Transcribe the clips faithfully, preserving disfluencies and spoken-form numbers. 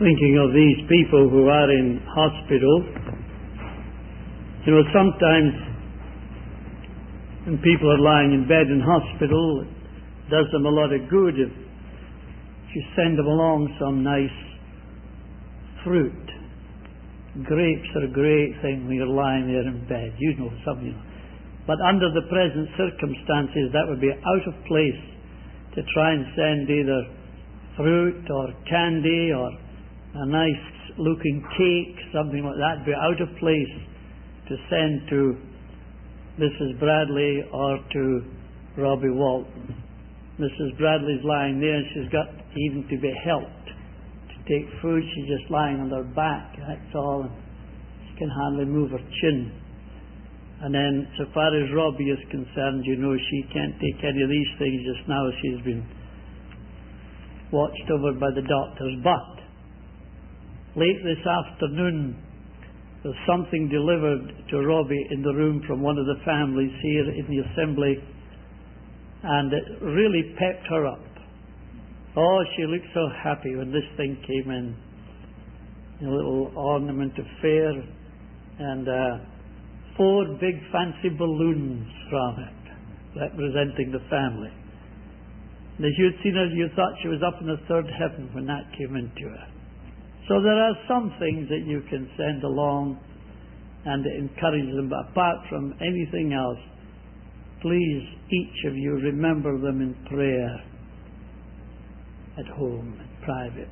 thinking of these people who are in hospital. You know, sometimes when people are lying in bed in hospital, it does them a lot of good if you send them along some nice fruit. Grapes are a great thing when you're lying there in bed. You know some, you know. But under the present circumstances, that would be out of place to try and send either fruit or candy or a nice looking cake, something like that. Would be out of place to send to Missus Bradley or to Robbie Walton. Missus Bradley's lying there and she's got even to be helped to take food. She's just lying on her back, that's all. And she can hardly move her chin. And then, so far as Robbie is concerned, you know, she can't take any of these things just now. She's been watched over by the doctors. But late this afternoon, there's something delivered to Robbie in the room from one of the families here in the assembly, and it really pepped her up. Oh, she looked so happy when this thing came in. A little ornament of fair, and uh, four big fancy balloons from it, representing the family. And as you'd seen her, you thought she was up in the third heaven when that came into her. So there are some things that you can send along and encourage them, but apart from anything else, please, each of you, remember them in prayer at home, in private.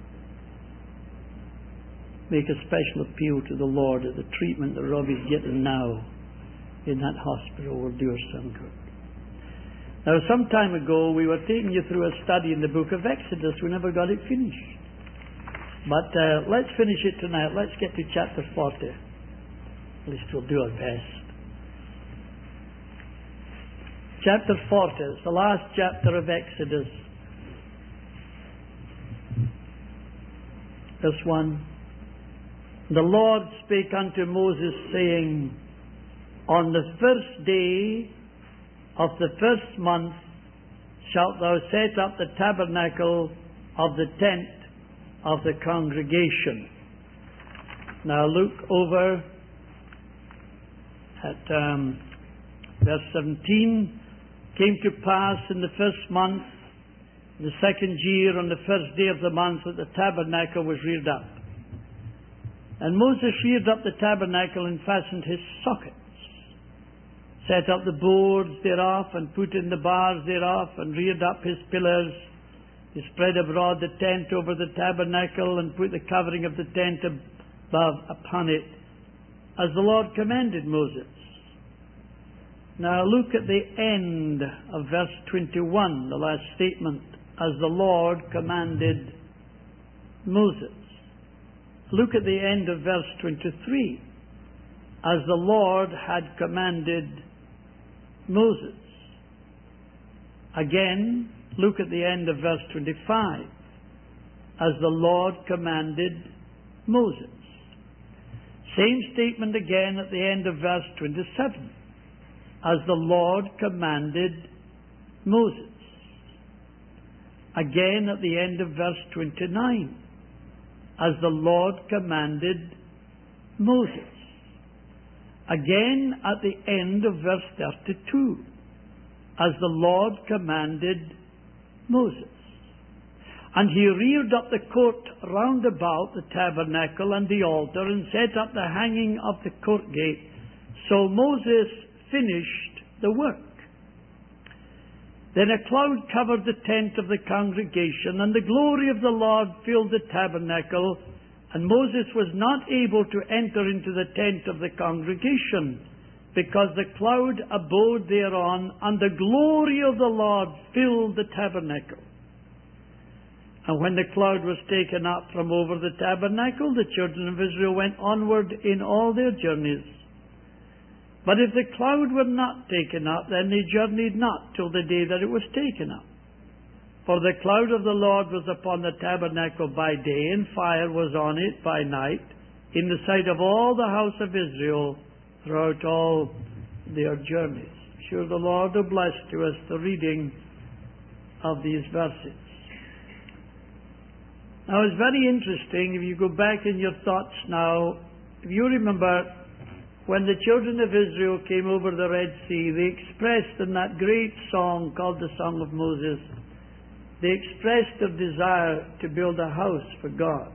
Make a special appeal to the Lord that the treatment that Robbie's getting now in that hospital will do her some good. Now, some time ago, we were taking you through a study in the book of Exodus. We never got it finished. But uh, let's finish it tonight. Let's get to chapter forty. At least we'll do our best. Chapter forty is the last chapter of Exodus. Verse one. The Lord spake unto Moses, saying, On the first day of the first month shalt thou set up the tabernacle of the tent of the congregation. Now look over at um, verse seventeen. Came to pass in the first month, in the second year, on the first day of the month, that the tabernacle was reared up. And Moses reared up the tabernacle and fastened his sockets, set up the boards thereof, and put in the bars thereof, and reared up his pillars. He spread abroad the tent over the tabernacle, and put the covering of the tent above upon it, as the Lord commanded Moses. Now look at the end of verse twenty-one, the last statement, as the Lord commanded Moses. Look at the end of verse twenty-three, as the Lord had commanded Moses. Again, look at the end of verse twenty-five, as the Lord commanded Moses. Same statement again at the end of verse twenty-seven, as the Lord commanded Moses. Again at the end of verse twenty-nine, as the Lord commanded Moses. Again at the end of verse thirty-two, as the Lord commanded Moses. And he reared up the court round about the tabernacle and the altar, and set up the hanging of the court gate. So Moses finished the work. Then a cloud covered the tent of the congregation, and the glory of the Lord filled the tabernacle, and Moses was not able to enter into the tent of the congregation, because the cloud abode thereon, and the glory of the Lord filled the tabernacle. And when the cloud was taken up from over the tabernacle, the children of Israel went onward in all their journeys. But if the cloud were not taken up, then they journeyed not till the day that it was taken up. For the cloud of the Lord was upon the tabernacle by day, and fire was on it by night, in the sight of all the house of Israel throughout all their journeys. I'm sure the Lord will bless to us the reading of these verses. Now it's very interesting, if you go back in your thoughts now, if you remember when the children of Israel came over the Red Sea, they expressed in that great song called the Song of Moses, they expressed their desire to build a house for God.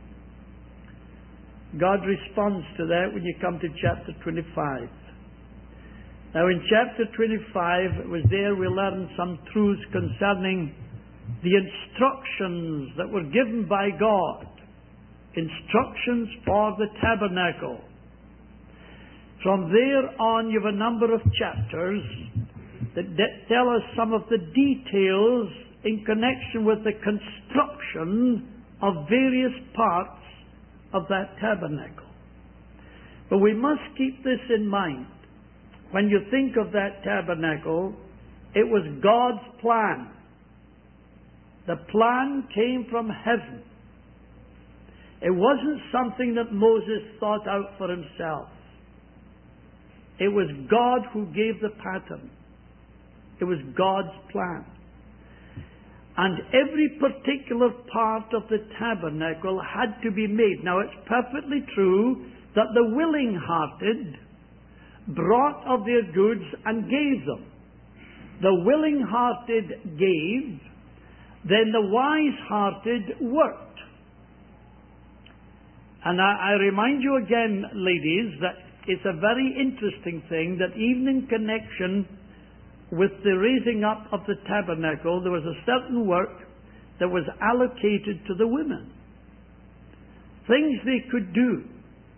God responds to that when you come to chapter twenty-five. Now in chapter twenty-five, it was there we learned some truths concerning the instructions that were given by God. Instructions for the tabernacle. From there on, you have a number of chapters that de- tell us some of the details in connection with the construction of various parts of that tabernacle. But we must keep this in mind. When you think of that tabernacle, it was God's plan. The plan came from heaven. It wasn't something that Moses thought out for himself. It was God who gave the pattern. It was God's plan. And every particular part of the tabernacle had to be made. Now it's perfectly true that the willing-hearted brought of their goods and gave them. The willing-hearted gave, then the wise-hearted worked. And I, I remind you again, ladies, that it's a very interesting thing that even in connection with the raising up of the tabernacle, there was a certain work that was allocated to the women. Things they could do.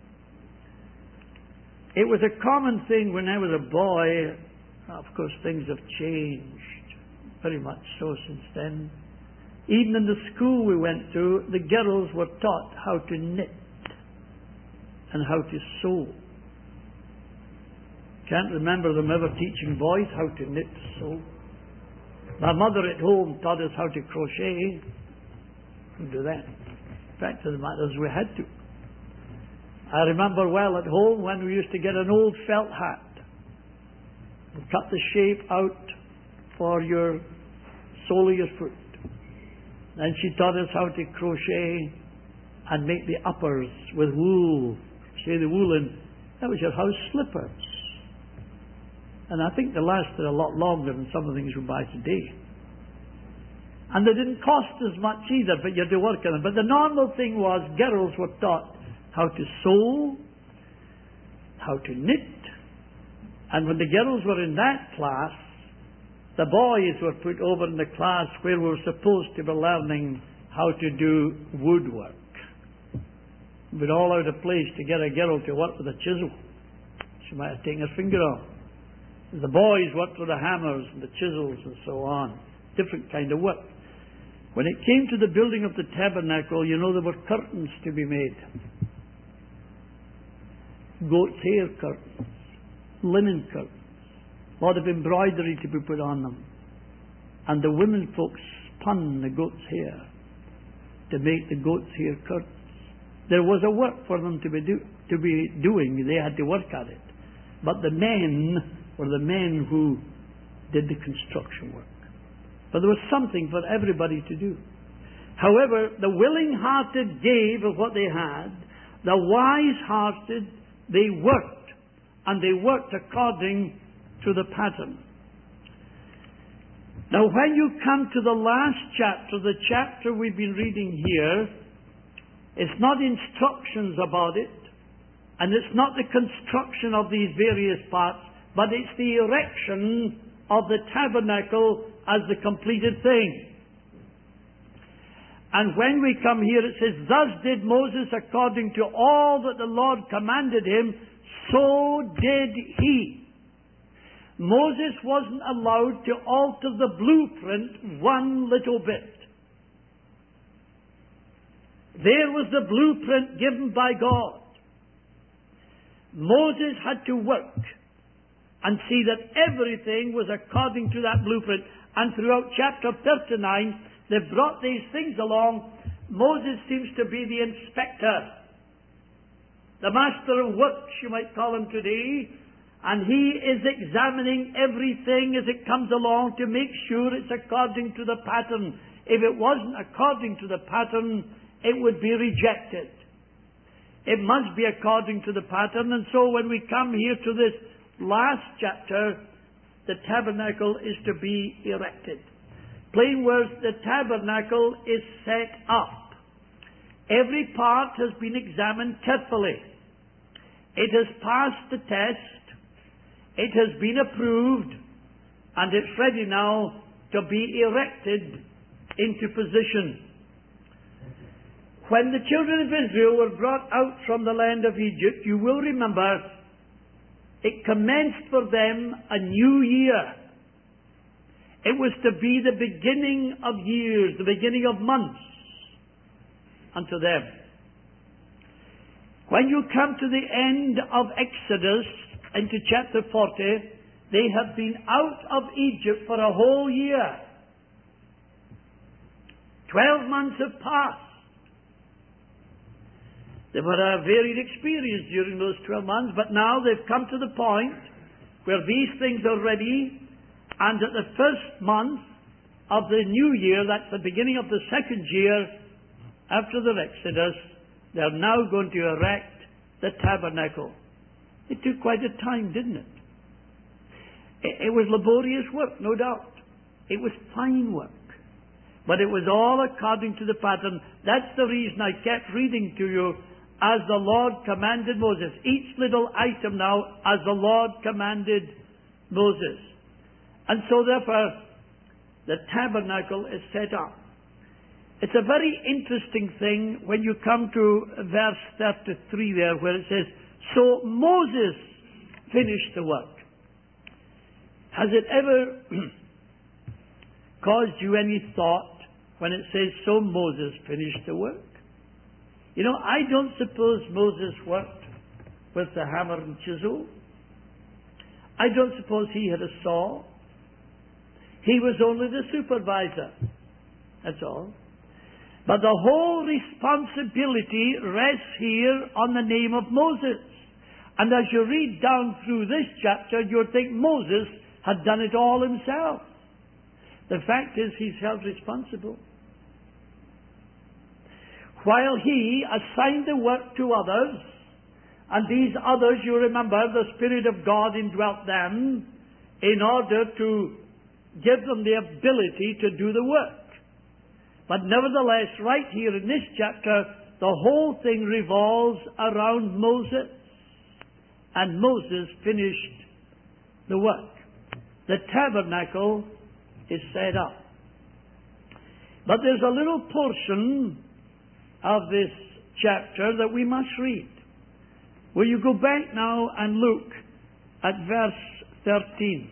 It was a common thing when I was a boy. Of course, things have changed very much so since then. Even in the school we went to, the girls were taught how to knit and how to sew. Can't remember them ever teaching boys how to knit, sew. My mother at home taught us how to crochet. Couldn't do that. The fact of the matter is we had to. I remember well at home when we used to get an old felt hat. We cut the shape out for your sole of your foot. Then she taught us how to crochet and make the uppers with wool. Crochet the wool in. That was your house slippers. And I think they lasted a lot longer than some of the things we buy today. And they didn't cost as much either, but you had to work on them. But the normal thing was girls were taught how to sew, how to knit. And when the girls were in that class, the boys were put over in the class where we were supposed to be learning how to do woodwork. It would all out of place to get a girl to work with a chisel. She might have taken her finger off. The boys worked with the hammers and the chisels and so on. Different kind of work. When it came to the building of the tabernacle, you know, there were curtains to be made. Goat's hair curtains. Linen curtains. A lot of embroidery to be put on them. And the women folks spun the goat's hair to make the goat's hair curtains. There was a work for them to be, do, to be doing. They had to work at it. But the men were the men who did the construction work. But there was something for everybody to do. However, the willing-hearted gave of what they had. The wise-hearted, they worked. And they worked according to the pattern. Now, when you come to the last chapter, the chapter we've been reading here, it's not instructions about it, and it's not the construction of these various parts, but it's the erection of the tabernacle as the completed thing. And when we come here, it says, "Thus did Moses according to all that the Lord commanded him, so did he." Moses wasn't allowed to alter the blueprint one little bit. There was the blueprint given by God. Moses had to work and see that everything was according to that blueprint. And throughout chapter thirty-nine, they've brought these things along. Moses seems to be the inspector, the master of works, you might call him today, and he is examining everything as it comes along to make sure it's according to the pattern. If it wasn't according to the pattern, it would be rejected. It must be according to the pattern. And so when we come here to this last chapter, the tabernacle is to be erected. Plain words, the tabernacle is set up. Every part has been examined carefully. It has passed the test. It has been approved. And it's ready now to be erected into position. When the children of Israel were brought out from the land of Egypt, you will remember, it commenced for them a new year. It was to be the beginning of years, the beginning of months unto them. When you come to the end of Exodus, into chapter forty, they have been out of Egypt for a whole year. Twelve months have passed. They've had a varied experience during those twelve months, but now they've come to the point where these things are ready, and at the first month of the new year, that's the beginning of the second year after the Exodus, they're now going to erect the tabernacle. It took quite a time, didn't it? It, it was laborious work, no doubt. It was fine work. But it was all according to the pattern. That's the reason I kept reading to you, as the Lord commanded Moses. Each little item now, as the Lord commanded Moses. And so therefore, the tabernacle is set up. It's a very interesting thing when you come to verse thirty-three there, where it says, so Moses finished the work. Has it ever caused you any thought when it says, so Moses finished the work? You know, I don't suppose Moses worked with the hammer and chisel. I don't suppose he had a saw. He was only the supervisor. That's all. But the whole responsibility rests here on the name of Moses. And as you read down through this chapter, you'll think Moses had done it all himself. The fact is, he's held responsible. While he assigned the work to others, and these others, you remember, the Spirit of God indwelt them in order to give them the ability to do the work. But nevertheless, right here in this chapter, the whole thing revolves around Moses. And Moses finished the work. The tabernacle is set up. But there's a little portion of this chapter that we must read. Will you go back now and look at verse thirteen?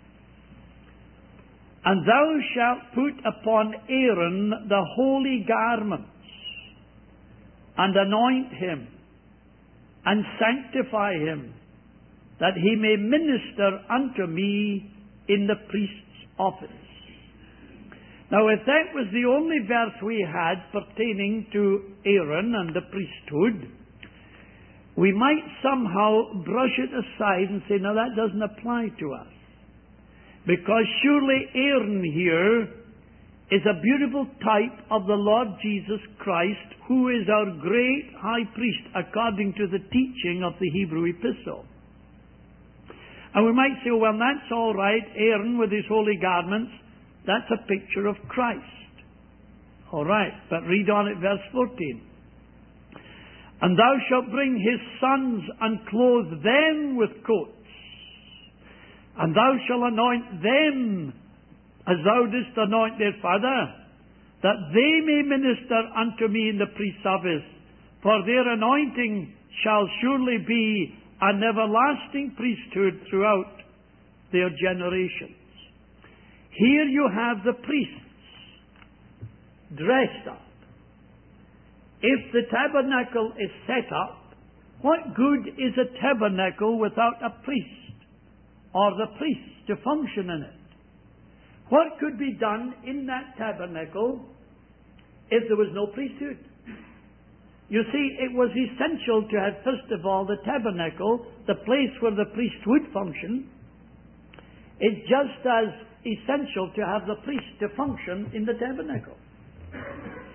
And thou shalt put upon Aaron the holy garments, and anoint him, and sanctify him, that he may minister unto me in the priest's office. Now, if that was the only verse we had pertaining to Aaron and the priesthood, we might somehow brush it aside and say, no, that doesn't apply to us. Because surely Aaron here is a beautiful type of the Lord Jesus Christ, who is our great high priest, according to the teaching of the Hebrew epistle. And we might say, well, that's all right, Aaron with his holy garments, that's a picture of Christ. All right, but read on at verse fourteen. And thou shalt bring his sons and clothe them with coats, and thou shalt anoint them as thou didst anoint their father, that they may minister unto me in the priest's office. For their anointing shall surely be an everlasting priesthood throughout their generations. Here you have the priests dressed up. If the tabernacle is set up, what good is a tabernacle without a priest, or the priest to function in it? What could be done in that tabernacle if there was no priesthood? You see, it was essential to have, first of all, the tabernacle, the place where the priest would function. It's just as essential to have the priest to function in the tabernacle.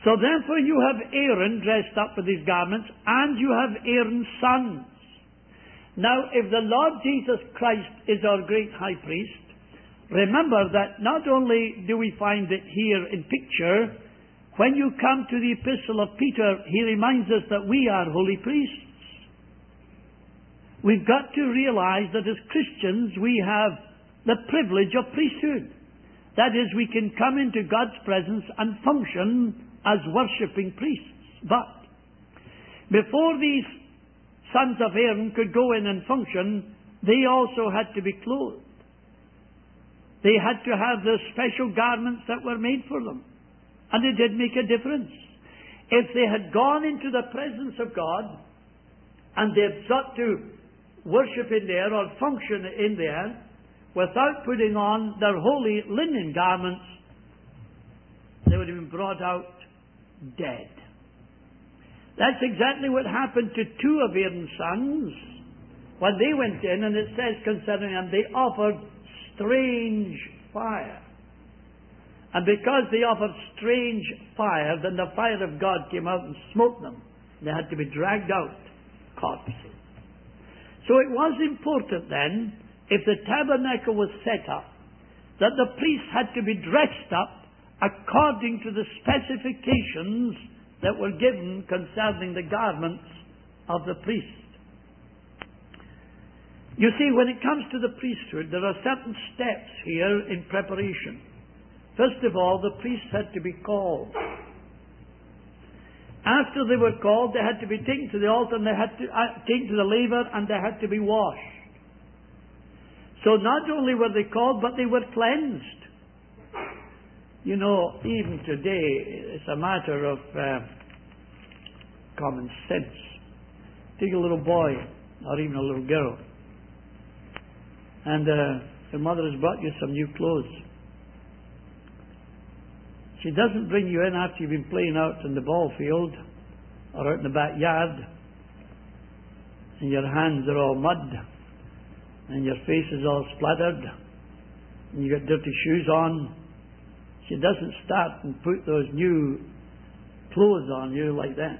So therefore you have Aaron dressed up with his garments, and you have Aaron's sons. Now, if the Lord Jesus Christ is our great high priest, remember that not only do we find it here in picture, when you come to the epistle of Peter, he reminds us that we are holy priests. We've got to realize that as Christians we have the privilege of priesthood. That is, we can come into God's presence and function as worshipping priests. But before these sons of Aaron could go in and function, they also had to be clothed. They had to have the special garments that were made for them. And it did make a difference. If they had gone into the presence of God and they had sought to worship in there or function in there without putting on their holy linen garments, they would have been brought out dead. That's exactly what happened to two of Aaron's sons when they went in, and it says concerning them, they offered strange fire. And because they offered strange fire, then the fire of God came out and smote them. They had to be dragged out, corpses. So it was important then, if the tabernacle was set up, that the priests had to be dressed up according to the specifications that were given concerning the garments of the priest. You see, when it comes to the priesthood, there are certain steps here in preparation. First of all, the priests had to be called. After they were called, they had to be taken to the altar, and they had to uh, taken to the laver, and they had to be washed. So not only were they called, but they were cleansed. You know, even today, it's a matter of uh, common sense. Take a little boy, or even a little girl, and uh, your mother has brought you some new clothes. She doesn't bring you in after you've been playing out in the ball field or out in the backyard, and your hands are all mud, and your face is all splattered, and you got dirty shoes on. She doesn't start and put those new clothes on you like that.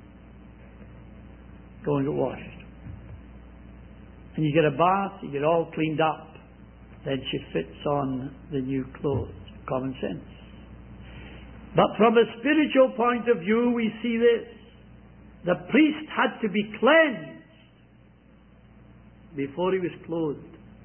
Go and get washed. And you get a bath, you get all cleaned up. Then she fits on the new clothes. Common sense. But from a spiritual point of view, we see this. The priest had to be cleansed before he was clothed.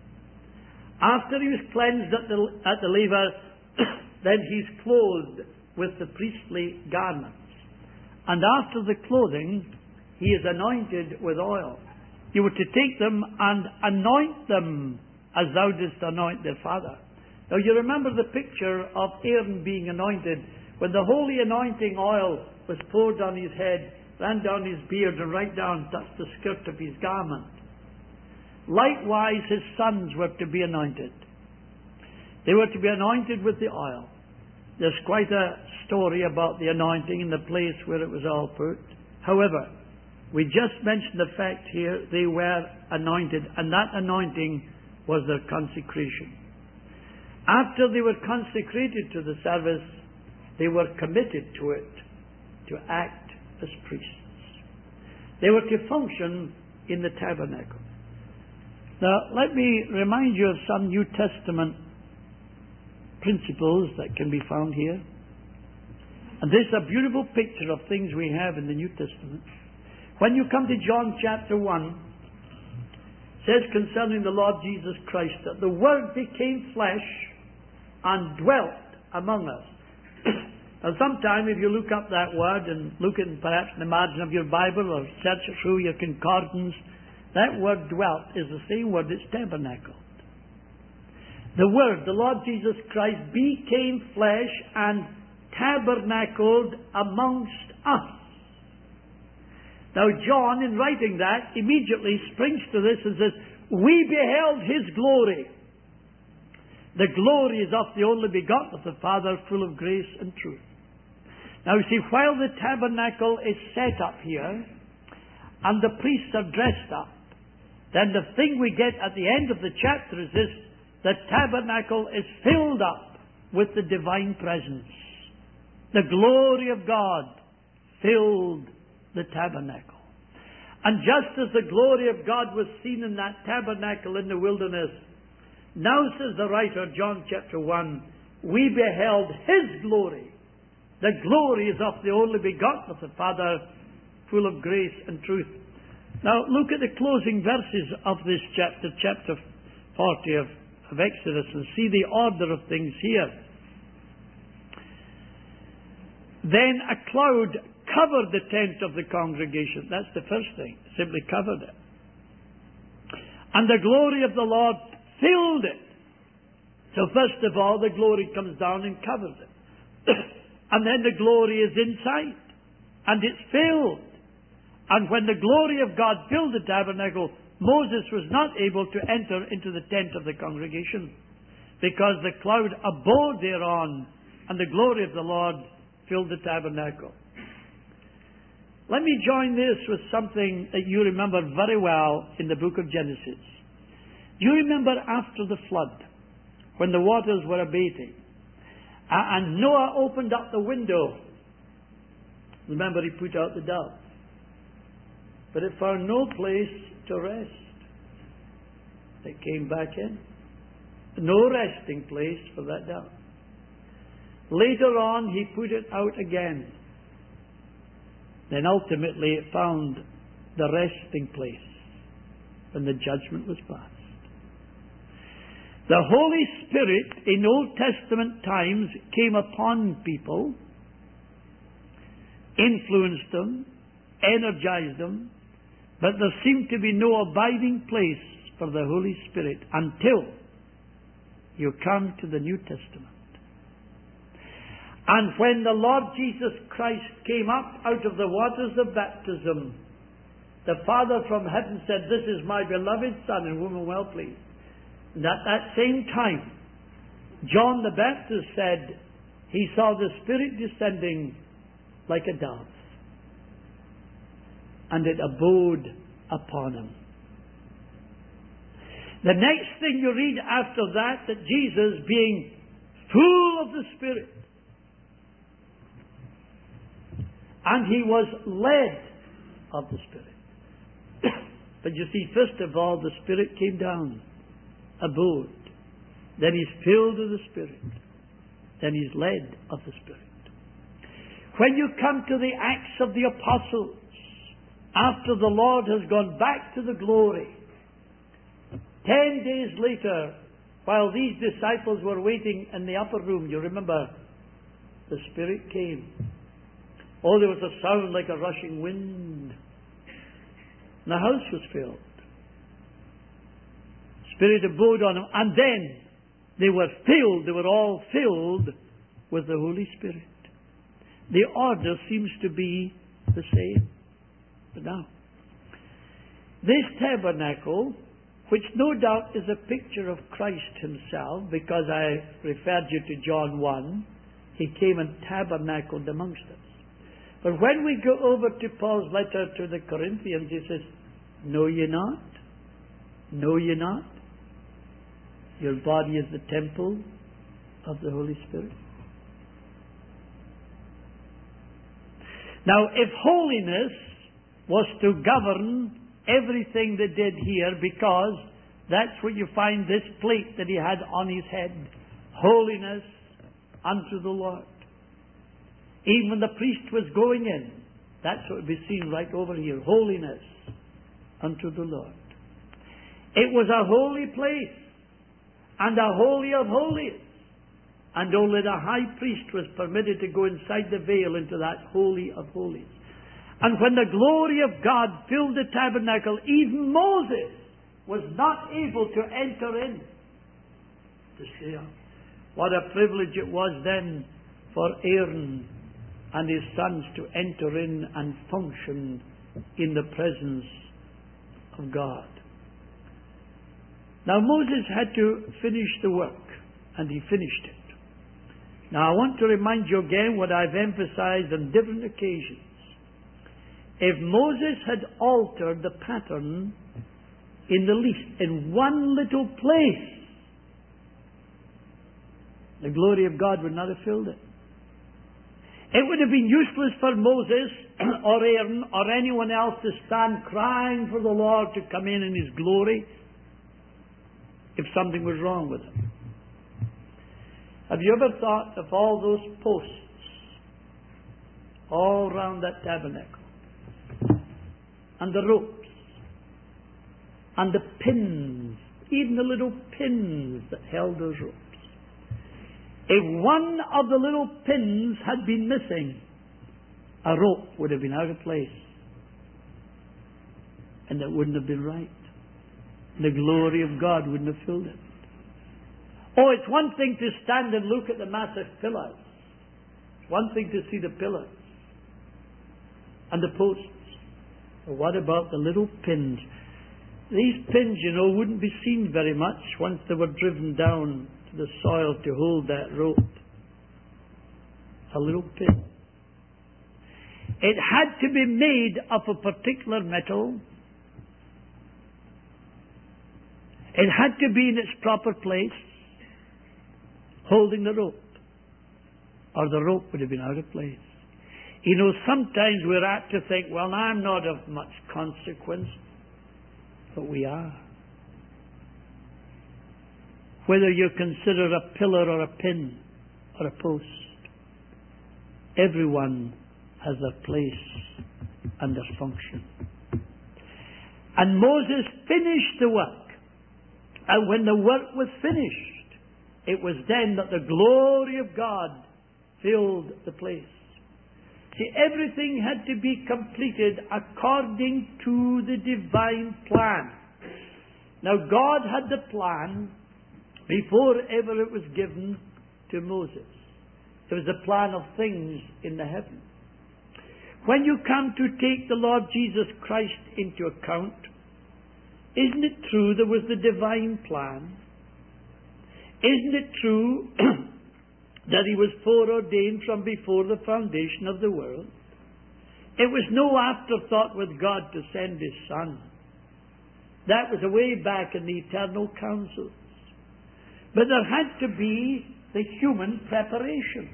After he was cleansed at the, at the laver, then he's clothed with the priestly garments. And after the clothing, he is anointed with oil. You were to take them and anoint them as thou didst anoint their father. Now you remember the picture of Aaron being anointed when the holy anointing oil was poured on his head, ran down his beard, and right down touched the skirt of his garment. Likewise, his sons were to be anointed. They were to be anointed with the oil. There's quite a story about the anointing and the place where it was all put. However, we just mentioned the fact here they were anointed, and that anointing was their consecration. After they were consecrated to the service, they were committed to it, to act as priests. They were to function in the tabernacle. Now, let me remind you of some New Testament principles that can be found here. And this is a beautiful picture of things we have in the New Testament. When you come to John chapter one, it says concerning the Lord Jesus Christ that the Word became flesh and dwelt among us. Now sometime if you look up that word and look in perhaps in the margin of your Bible or search it through your concordance, that word dwelt is the same word that's tabernacled. The Word, the Lord Jesus Christ, became flesh and tabernacled amongst us. Now John, in writing that, immediately springs to this and says, we beheld His glory. The glory is of the only begotten of the Father, full of grace and truth. Now you see, while the tabernacle is set up here, and the priests are dressed up, then the thing we get at the end of the chapter is this: the tabernacle is filled up with the divine presence. the glory of God filled the tabernacle. And just as the glory of God was seen in that tabernacle in the wilderness, now, says the writer, John chapter one, we beheld His glory. The glory is of the only begotten of the Father, full of grace and truth. Now, look at the closing verses of this chapter, chapter forty of, of Exodus, and see the order of things here. Then a cloud covered the tent of the congregation. That's the first thing. Simply covered it. And the glory of the Lord filled it. So first of all, the glory comes down and covers it. And then the glory is inside. And it's filled. And when the glory of God filled the tabernacle, Moses was not able to enter into the tent of the congregation, because the cloud abode thereon, and the glory of the Lord filled the tabernacle. Let me join this with something that you remember very well in the book of Genesis. Do you remember after the flood, when the waters were abating, and Noah opened up the window? Remember, he put out the dove. But it found no place to rest. It came back in. No resting place for that dove. Later on, he put it out again. Then ultimately it found the resting place when the judgment was passed. The Holy Spirit in Old Testament times came upon people, influenced them, energized them, but there seemed to be no abiding place for the Holy Spirit until you come to the New Testament. And when the Lord Jesus Christ came up out of the waters of baptism, the Father from heaven said, "This is my beloved Son, in whom I'm well pleased." And at that same time, John the Baptist said he saw the Spirit descending like a dove, and it abode upon him. The next thing you read after that, that Jesus, being full of the Spirit, and he was led of the Spirit. But you see, first of all, the Spirit came down, abode. Then he's filled with the Spirit. Then he's led of the Spirit. When you come to the Acts of the Apostles, after the Lord has gone back to the glory, ten days later, while these disciples were waiting in the upper room, you remember, the Spirit came. Oh, there was a sound like a rushing wind. And the house was filled. Spirit abode on them. And then they were filled, they were all filled with the Holy Spirit. The order seems to be the same. But now, this tabernacle, which no doubt is a picture of Christ himself, because I referred you to John one, he came and tabernacled amongst us. But when we go over to Paul's letter to the Corinthians, he says, "Know ye not? Know ye not? Your body is the temple of the Holy Spirit." Now, if holiness was to govern everything they did here, because that's what you find this plate that he had on his head, holiness unto the Lord. Even when the priest was going in, that's what would be seen right over here, holiness unto the Lord. It was a holy place, and a holy of holies, and only the high priest was permitted to go inside the veil into that holy of holies. And when the glory of God filled the tabernacle, even Moses was not able to enter in. To see what a privilege it was then for Aaron and his sons to enter in and function in the presence of God. Now Moses had to finish the work, and he finished it. Now I want to remind you again what I've emphasized on different occasions. If Moses had altered the pattern in the least, in one little place, the glory of God would not have filled it. It would have been useless for Moses or Aaron or anyone else to stand crying for the Lord to come in in His glory if something was wrong with Him. Have you ever thought of all those posts all round that tabernacle, and the ropes, and the pins, even the little pins that held those ropes? If one of the little pins had been missing, a rope would have been out of place, and it wouldn't have been right. The glory of God wouldn't have filled it. Oh, it's one thing to stand and look at the massive pillars. It's one thing to see the pillars and the posts. But what about the little pins? These pins, you know, wouldn't be seen very much once they were driven down to the soil to hold that rope. A little pin. It had to be made of a particular metal. It had to be in its proper place, holding the rope, or the rope would have been out of place. You know, sometimes we're apt to think, well, I'm not of much consequence, but we are. Whether you consider a pillar or a pin or a post, everyone has their place and their function. And Moses finished the work. And when the work was finished, it was then that the glory of God filled the place. See, everything had to be completed according to the divine plan. Now, God had the plan before ever it was given to Moses. It was a plan of things in the heavens. When you come to take the Lord Jesus Christ into account, isn't it true there was the divine plan? Isn't it true that He was foreordained from before the foundation of the world? It was no afterthought with God to send His Son. That was way back in the eternal councils. But there had to be the human preparation.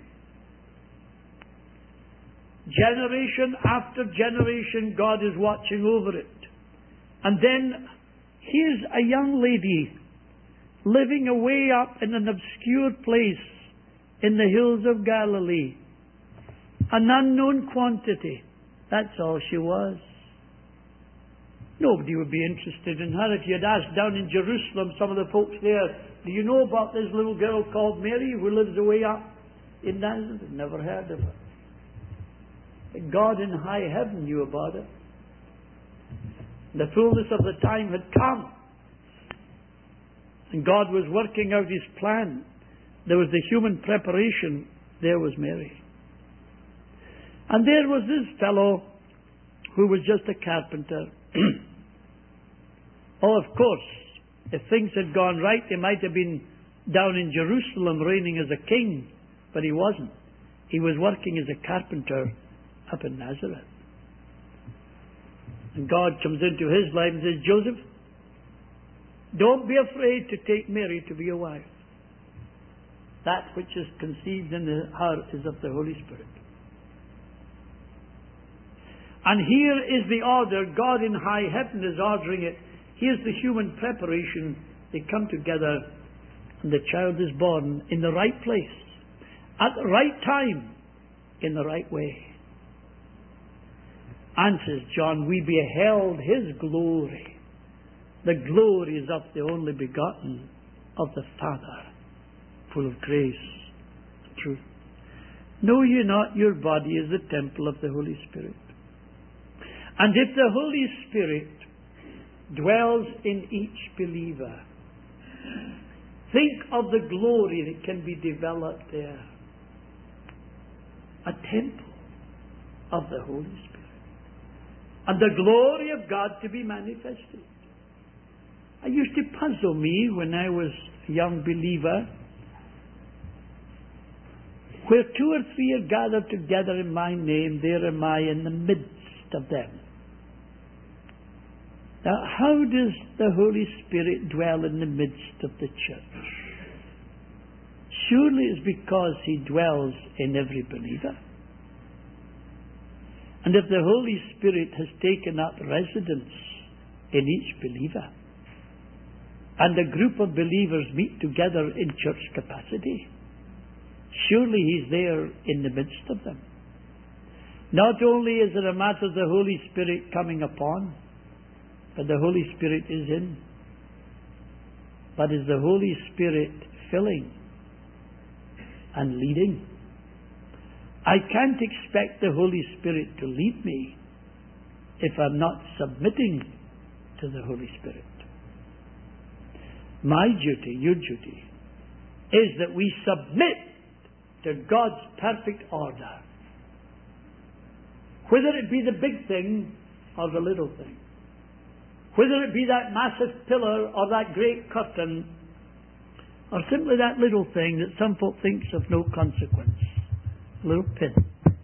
Generation after generation, God is watching over it. And then here's a young lady living away up in an obscure place in the hills of Galilee. An unknown quantity. That's all she was. Nobody would be interested in her. If you had asked down in Jerusalem some of the folks there, do you know about this little girl called Mary who lives away up in Nazareth? Never heard of her. But God in high heaven knew about her. The fullness of the time had come. And God was working out His plan. There was the human preparation. There was Mary. And there was this fellow who was just a carpenter. Oh, of course, if things had gone right, he might have been down in Jerusalem reigning as a king. But he wasn't. He was working as a carpenter up in Nazareth. And God comes into his life and says, Joseph, don't be afraid to take Mary to be your wife. That which is conceived in her is of the Holy Spirit. And here is the order. God in high heaven is ordering it. Here's the human preparation. They come together and the child is born in the right place, at the right time, in the right way. And says John, we beheld His glory. The glory is of the only begotten of the Father, full of grace and truth. Know ye not your body is the temple of the Holy Spirit? And if the Holy Spirit dwells in each believer, think of the glory that can be developed there. A temple of the Holy Spirit. And the glory of God to be manifested. It used to puzzle me when I was a young believer. Where two or three are gathered together in my name, there am I in the midst of them. Now, how does the Holy Spirit dwell in the midst of the church? Surely it's because He dwells in every believer. And if the Holy Spirit has taken up residence in each believer, and a group of believers meet together in church capacity, surely He's there in the midst of them. Not only is it a matter of the Holy Spirit coming upon, but the Holy Spirit is in. But is the Holy Spirit filling and leading? I can't expect the Holy Spirit to lead me if I'm not submitting to the Holy Spirit. My duty, your duty, is that we submit to God's perfect order. Whether it be the big thing or the little thing. Whether it be that massive pillar or that great curtain, or simply that little thing that some folk thinks of no consequence. A little pin.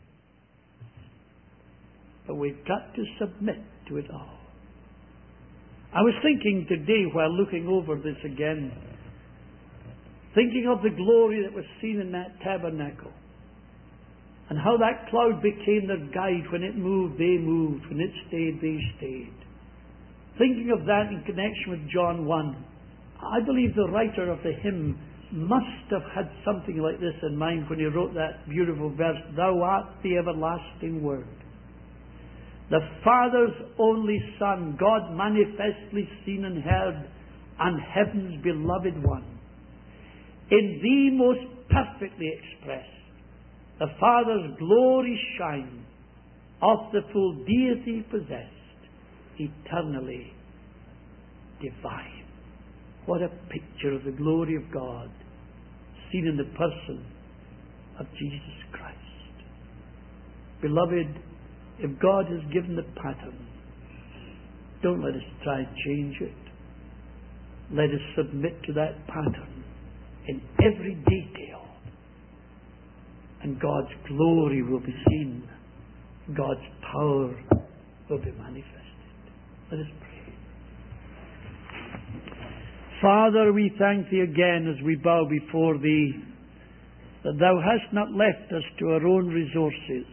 But we've got to submit to it all. I was thinking today while looking over this again, thinking of the glory that was seen in that tabernacle, and how that cloud became their guide. When it moved, they moved. When it stayed, they stayed. Thinking of that in connection with John one, I believe the writer of the hymn must have had something like this in mind when he wrote that beautiful verse, Thou art the everlasting Word, the Father's only Son, God manifestly seen and heard, and heaven's beloved one. In Thee most perfectly expressed, the Father's glory shine, of the full deity possessed, eternally divine. What a picture of the glory of God seen in the person of Jesus Christ. Beloved, if God has given the pattern, don't let us try and change it. Let us submit to that pattern in every detail, and God's glory will be seen. God's power will be manifested. Let us pray. Father, we thank Thee again as we bow before Thee, that Thou hast not left us to our own resources.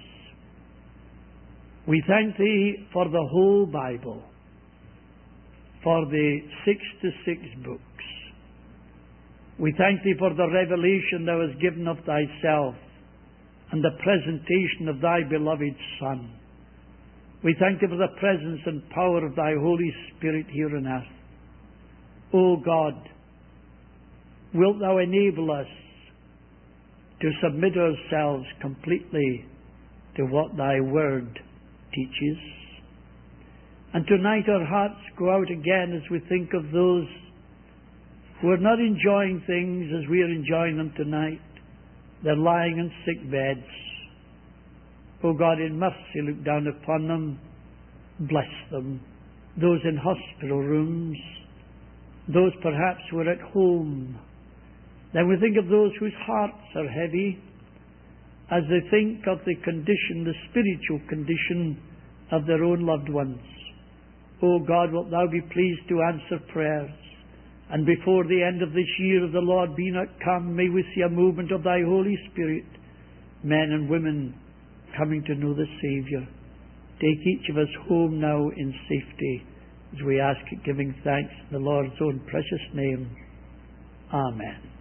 We thank Thee for the whole Bible, for the sixty-six books. We thank Thee for the revelation Thou hast given of Thyself and the presentation of Thy beloved Son. We thank Thee for the presence and power of Thy Holy Spirit here on earth. O God, wilt Thou enable us to submit ourselves completely to what Thy Word teaches. And tonight our hearts go out again as we think of those who are not enjoying things as we are enjoying them tonight. They're lying in sick beds. O God, in mercy, look down upon them. Bless them. Those in hospital rooms. Those perhaps who are at home. Then we think of those whose hearts are heavy as they think of the condition, the spiritual condition of their own loved ones. O God, wilt Thou be pleased to answer prayers. And before the end of this year, if the Lord be not come, may we see a movement of Thy Holy Spirit, men and women coming to know the Saviour. Take each of us home now in safety, as we ask it, giving thanks in the Lord's own precious name. Amen.